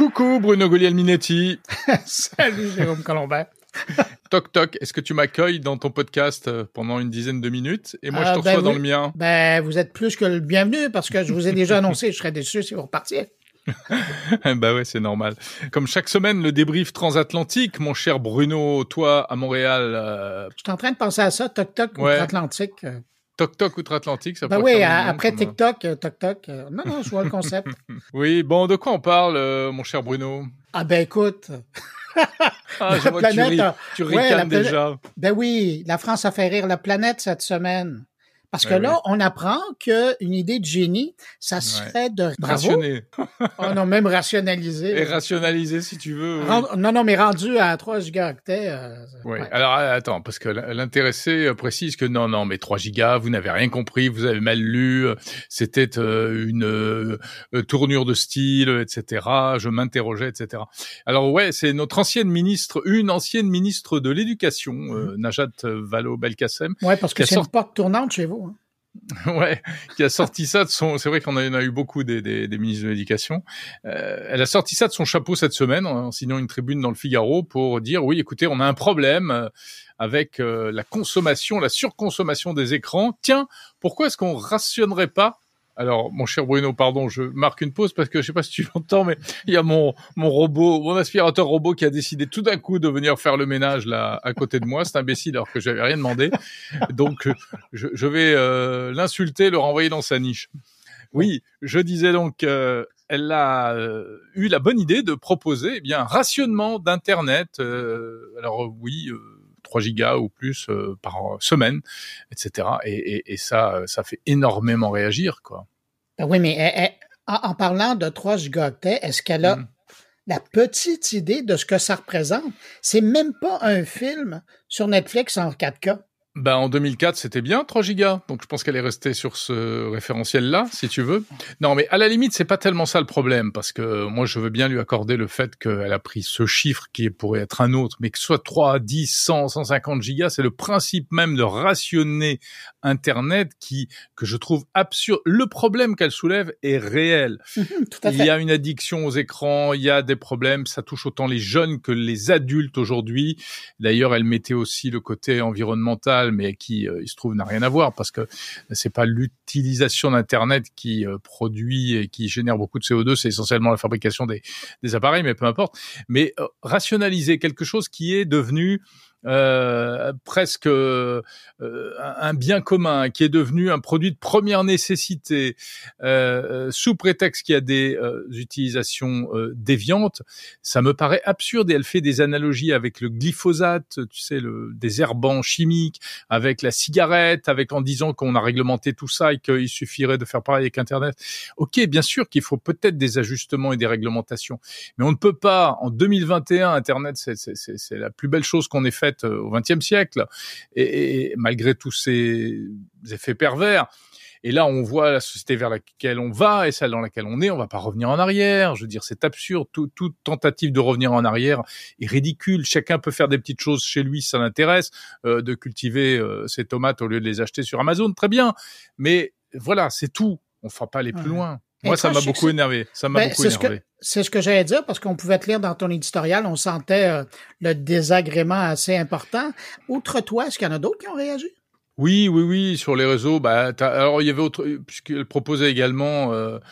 Coucou Bruno Guglielminetti. Salut Jérôme Colombin. Toc toc, est-ce que tu m'accueilles dans ton podcast pendant une dizaine de minutes et moi je te reçois dans le mien? Vous êtes plus que le bienvenu parce que je vous ai déjà annoncé, je serais déçu si vous repartiez. Bah ouais, c'est normal. Comme chaque semaine, le débrief transatlantique, mon cher Bruno, toi à Montréal. Je suis en train de penser à ça, toc toc, outre-Atlantique. Toc toc outre-Atlantique, ça peut oui, faire après TikTok, toc toc. Non, je vois le concept. Oui, bon, de quoi on parle, mon cher Bruno? Écoute. Je vois que tu ricanes déjà. Ben oui, la France a fait rire la planète cette semaine. Parce que là, on apprend qu'une idée de génie, ça serait de... Rationner. Oh non, même rationaliser. Et rationaliser, si tu veux. Non, mais rendu à 3 gigaoctets... Oui, alors attends, parce que l'intéressé précise que non, mais 3 gigas, vous n'avez rien compris, vous avez mal lu, c'était une tournure de style, etc. Je m'interrogeais, etc. Alors ouais, c'est une ancienne ministre de l'Éducation, Najat Vallaud-Belkacem. Ouais, parce que c'est une porte tournante chez vous. Ouais, qui a sorti ça de son... C'est vrai qu'on en a eu beaucoup des ministres de l'Éducation. Elle a sorti ça de son chapeau cette semaine en signant une tribune dans le Figaro pour dire oui, écoutez, on a un problème avec la surconsommation des écrans. Tiens, pourquoi est-ce qu'on rationnerait pas? Alors, mon cher Bruno, pardon, je marque une pause parce que je sais pas si tu l'entends, mais il y a mon aspirateur robot qui a décidé tout d'un coup de venir faire le ménage là à côté de moi. C'est imbécile alors que j'avais rien demandé. Donc, je vais l'insulter, le renvoyer dans sa niche. Oui, je disais donc, elle a eu la bonne idée de proposer un rationnement d'Internet. Alors oui. 3 gigas ou plus par semaine, etc. Et ça fait énormément réagir, quoi. Oui, mais en parlant de 3 gigaoctets, est-ce qu'elle a la petite idée de ce que ça représente? C'est même pas un film sur Netflix en 4K. En 2004, c'était bien 3 gigas. Donc, je pense qu'elle est restée sur ce référentiel-là, si tu veux. Non, mais à la limite, c'est pas tellement ça le problème, parce que moi, je veux bien lui accorder le fait qu'elle a pris ce chiffre qui pourrait être un autre, mais que ce soit 3, 10, 100, 150 gigas, c'est le principe même de rationner Internet que je trouve absurde. Le problème qu'elle soulève est réel. Tout à fait. Il y a une addiction aux écrans, il y a des problèmes, ça touche autant les jeunes que les adultes aujourd'hui. D'ailleurs, elle mettait aussi le côté environnemental, mais qui, il se trouve, n'a rien à voir parce que c'est pas l'utilisation d'Internet qui produit et qui génère beaucoup de CO2, c'est essentiellement la fabrication des appareils, mais peu importe. Mais rationaliser quelque chose qui est devenu presque un bien commun, qui est devenu un produit de première nécessité, sous prétexte qu'il y a des utilisations déviantes, ça me paraît absurde. Et elle fait des analogies avec le glyphosate, tu sais, le désherbant chimique, avec la cigarette, en disant qu'on a réglementé tout ça et qu'il suffirait de faire pareil avec Internet. Ok, bien sûr qu'il faut peut-être des ajustements et des réglementations, mais on ne peut pas, en 2021, Internet, c'est la plus belle chose qu'on ait faite au XXe siècle, et malgré tous ces effets pervers. Et là, on voit la société vers laquelle on va et celle dans laquelle on est. On va pas revenir en arrière. Je veux dire, c'est absurde. Toute tentative de revenir en arrière est ridicule. Chacun peut faire des petites choses chez lui, ça l'intéresse, de cultiver ses tomates au lieu de les acheter sur Amazon. Très bien. Mais voilà, c'est tout. On ne va pas aller plus loin. Moi, ça m'a beaucoup énervé. C'est ce que j'allais dire, parce qu'on pouvait te lire dans ton éditorial, on sentait le désagrément assez important. Outre toi, est-ce qu'il y en a d'autres qui ont réagi? Oui, sur les réseaux. Alors, il y avait puisqu'elle proposait également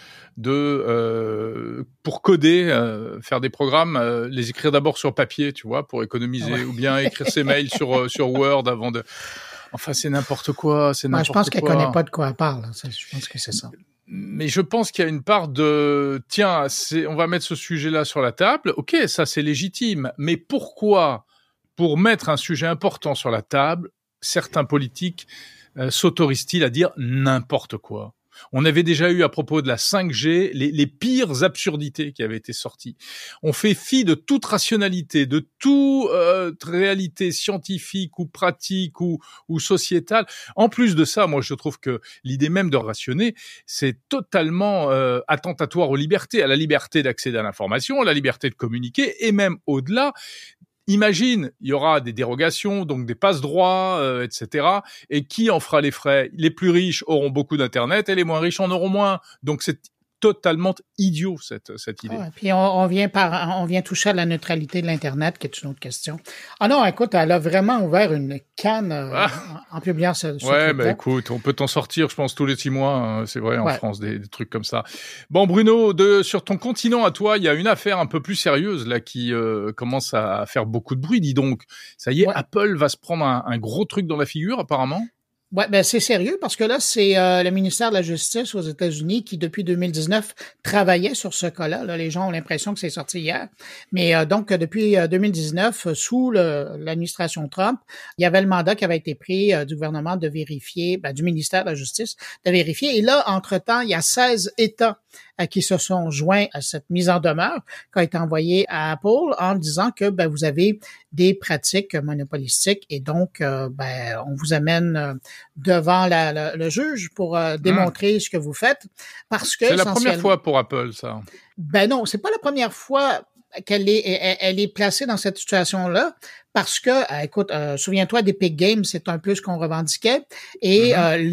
pour coder, faire des programmes, les écrire d'abord sur papier, tu vois, pour économiser, ou bien écrire ses mails sur Word avant de... Enfin, c'est n'importe quoi, je pense qu'elle connaît pas de quoi elle parle. Je pense que c'est ça. Mais je pense qu'il y a une part de tiens, on va mettre ce sujet-là sur la table. Ok, ça c'est légitime. Mais pourquoi, pour mettre un sujet important sur la table, certains politiques s'autorisent-ils à dire n'importe quoi? On avait déjà eu à propos de la 5G les pires absurdités qui avaient été sorties. On fait fi de toute rationalité, de toute réalité scientifique ou pratique ou sociétale. En plus de ça, moi je trouve que l'idée même de rationner, c'est totalement attentatoire aux libertés, à la liberté d'accéder à l'information, à la liberté de communiquer et même au-delà. Imagine, il y aura des dérogations, donc des passe-droits, etc. Et qui en fera les frais? Les plus riches auront beaucoup d'Internet et les moins riches en auront moins. Donc c'est totalement idiot cette idée. Ah, puis on vient toucher à la neutralité de l'Internet, qui est une autre question. Ah non, écoute, elle a vraiment ouvert une canne en publiant ce ouais, truc-là. Écoute, on peut t'en sortir, je pense, tous les 6 mois, hein, c'est vrai, en France, des trucs comme ça. Bon, Bruno, sur ton continent à toi, il y a une affaire un peu plus sérieuse là qui commence à faire beaucoup de bruit, dis donc. Ça y est, Apple va se prendre un gros truc dans la figure, apparemment. Ouais, ben c'est sérieux parce que là, c'est le ministère de la Justice aux États-Unis qui, depuis 2019, travaillait sur ce cas-là. Là, les gens ont l'impression que c'est sorti hier. Mais donc, depuis 2019, sous l'administration Trump, il y avait le mandat qui avait été pris du gouvernement de vérifier, du ministère de la Justice, de vérifier. Et là, entre-temps, il y a 16 États qui se sont joints à cette mise en demeure qui a été envoyée à Apple en disant que vous avez des pratiques monopolistiques et donc on vous amène devant le juge pour démontrer ce que vous faites parce que c'est la première fois pour Apple, ça. Ben non, c'est pas la première fois qu'elle est placée dans cette situation-là parce que, écoute, souviens-toi d'Epic Games, c'est un peu ce qu'on revendiquait. Et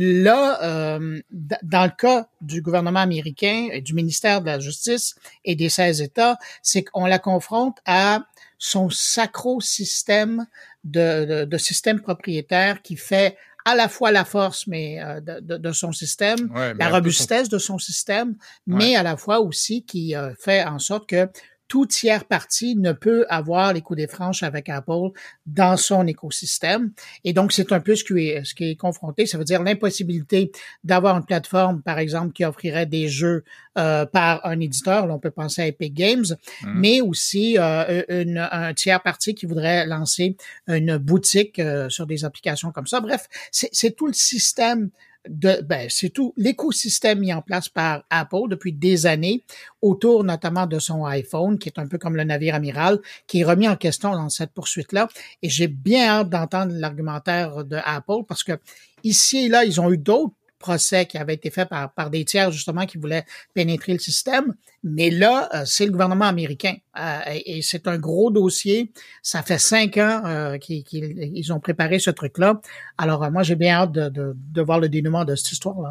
là, dans le cas du gouvernement américain, du ministère de la Justice et des 16 États, c'est qu'on la confronte à son sacro-système de système propriétaire qui fait à la fois la force de son système, la robustesse de son système, mais à la fois aussi qui fait en sorte que tout tiers parti ne peut avoir les coups des franches avec Apple dans son écosystème. Et donc, c'est un peu ce qui est confronté. Ça veut dire l'impossibilité d'avoir une plateforme, par exemple, qui offrirait des jeux par un éditeur. Là, on peut penser à Epic Games, mais aussi un tiers parti qui voudrait lancer une boutique sur des applications comme ça. Bref, c'est tout le système c'est tout l'écosystème mis en place par Apple depuis des années autour notamment de son iPhone, qui est un peu comme le navire amiral, qui est remis en question dans cette poursuite-là. Et j'ai bien hâte d'entendre l'argumentaire de Apple parce que ici et là, ils ont eu d'autres procès qui avaient été faits par des tiers, justement, qui voulaient pénétrer le système. Mais là, c'est le gouvernement américain. Et c'est un gros dossier. Ça fait 5 ans qu'ils ont préparé ce truc-là. Alors, moi, j'ai bien hâte de voir le dénouement de cette histoire-là.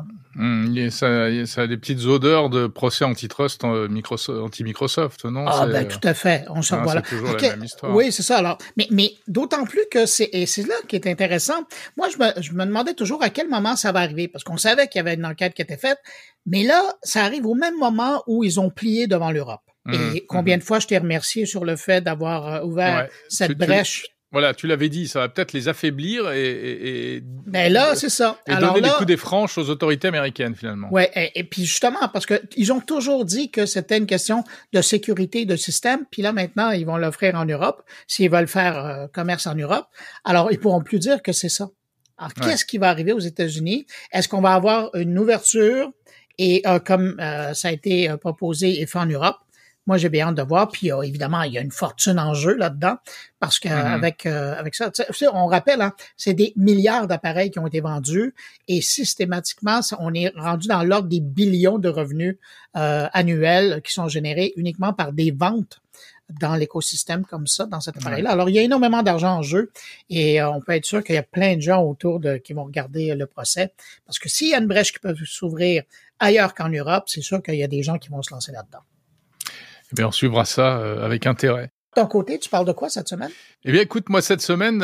Ça a des petites odeurs de procès antitrust anti-Microsoft, non? Tout à fait. On se revoit là. C'est toujours la même histoire. Oui, c'est ça. Alors, mais d'autant plus que c'est là qui est intéressant. Moi, je me demandais toujours à quel moment ça va arriver, parce qu'on savait qu'il y avait une enquête qui était faite, mais là, ça arrive au même moment où ils ont plié devant l'Europe. Et combien de fois je t'ai remercié sur le fait d'avoir ouvert cette brèche. Voilà, tu l'avais dit, ça va peut-être les affaiblir et là, c'est ça. Et donner les coups des franches aux autorités américaines, finalement. Ouais, et puis justement, parce que ils ont toujours dit que c'était une question de sécurité de système, puis là, maintenant, ils vont l'offrir en Europe, s'ils veulent faire commerce en Europe. Alors, ils pourront plus dire que c'est ça. Alors, qu'est-ce qui va arriver aux États-Unis? Est-ce qu'on va avoir une ouverture et comme ça a été proposé et fait en Europe? Moi, j'ai bien hâte de voir. Puis, évidemment, il y a une fortune en jeu là-dedans parce que avec ça, on rappelle, c'est des milliards d'appareils qui ont été vendus et systématiquement, on est rendu dans l'ordre des billions de revenus annuels qui sont générés uniquement par des ventes dans l'écosystème comme ça, dans cet appareil-là. Alors, il y a énormément d'argent en jeu et on peut être sûr qu'il y a plein de gens autour qui vont regarder le procès parce que s'il y a une brèche qui peut s'ouvrir ailleurs qu'en Europe, c'est sûr qu'il y a des gens qui vont se lancer là-dedans. Eh bien, on suivra ça avec intérêt. De ton côté, tu parles de quoi cette semaine? Eh bien, écoute, moi, cette semaine,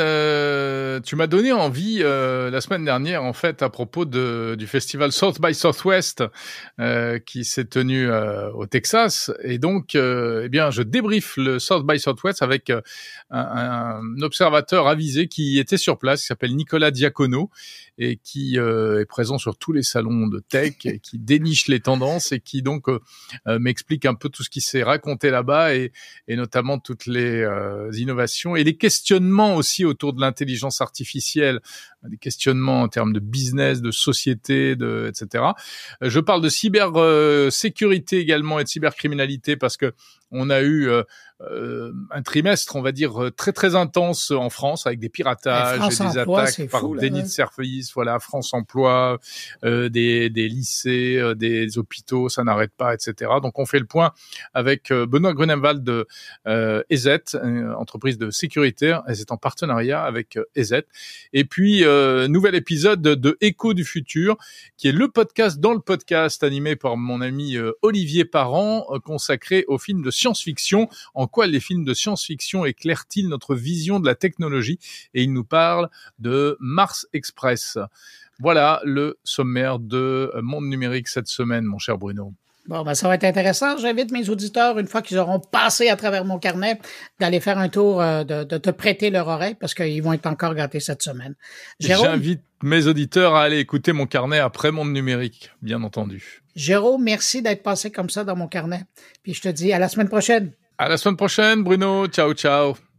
tu m'as donné envie, la semaine dernière, en fait, à propos du festival South by Southwest, qui s'est tenu au Texas. Et donc, eh bien, je débriefe le South by Southwest avec un observateur avisé qui était sur place, qui s'appelle Nicolas Diacono, et qui est présent sur tous les salons de tech, et qui déniche les tendances, et qui donc m'explique un peu tout ce qui s'est raconté là-bas, et notamment toutes les innovations et les questionnements aussi autour de l'intelligence artificielle, des questionnements en termes de business, de société, etc. Je parle de cybersécurité également et de cybercriminalité parce que on a eu un trimestre, on va dire, très très intense en France avec des piratages et des attaques par déni de service. Voilà, France Emploi, des lycées, des hôpitaux, ça n'arrête pas, etc. Donc on fait le point avec Benoît Grunewald EZ, entreprise de sécurité. C'est en partenariat avec EZ. Et puis, nouvel épisode de Écho du futur, qui est le podcast dans le podcast animé par mon ami Olivier Parent, consacré aux films de science-fiction. En quoi les films de science-fiction éclairent-ils notre vision de la technologie? Et il nous parle de Mars Express. Voilà le sommaire de Monde Numérique cette semaine, mon cher Bruno. Bon, ben ça va être intéressant. J'invite mes auditeurs, une fois qu'ils auront passé à travers mon carnet, d'aller faire un tour, de te prêter leur oreille, parce qu'ils vont être encore gâtés cette semaine. Jérôme, j'invite mes auditeurs à aller écouter mon carnet après Monde Numérique, bien entendu. Jérôme, merci d'être passé comme ça dans mon carnet. Puis je te dis à la semaine prochaine. À la semaine prochaine, Bruno. Ciao, ciao.